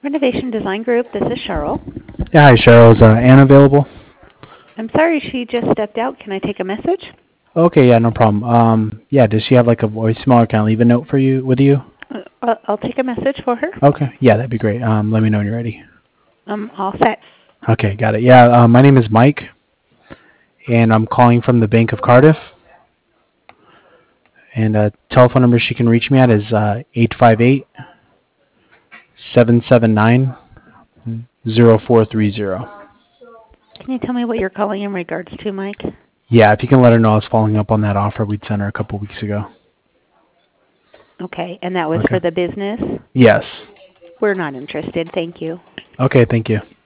Renovation Design Group, this is Cheryl. Yeah, hi Cheryl. Is Ann available? I'm sorry, she just stepped out. Can I take a message? Okay, yeah, no problem. Yeah, does she have like a voicemail or can I leave a note for you with you? I'll take a message for her. Okay, yeah, that'd be great. Let me know when you're ready. I'm all set. Okay, got it. Yeah, my name is Mike, and I'm calling from the Bank of Cardiff. And telephone number she can reach me at is 858-779-0430. Can you tell me what you're calling in regards to, Mike? Yeah, if you can let her know I was following up on that offer we'd sent her a couple weeks ago. Okay, and that was Okay. for the business? Yes. We're not interested, thank you. Okay, thank you.